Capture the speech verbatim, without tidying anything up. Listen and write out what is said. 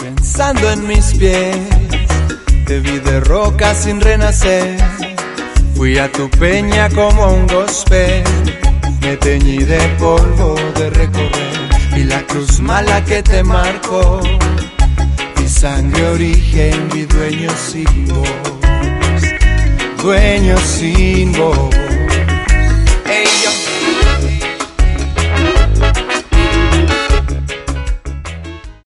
pensando en mis pies. Te vi de roca sin renacer. Fui a tu peña como un gospel. Me teñí de polvo de recorrer. Y la cruz mala que te marcó. Mi sangre, origen, mi dueño sin voz. Dueño sin voz.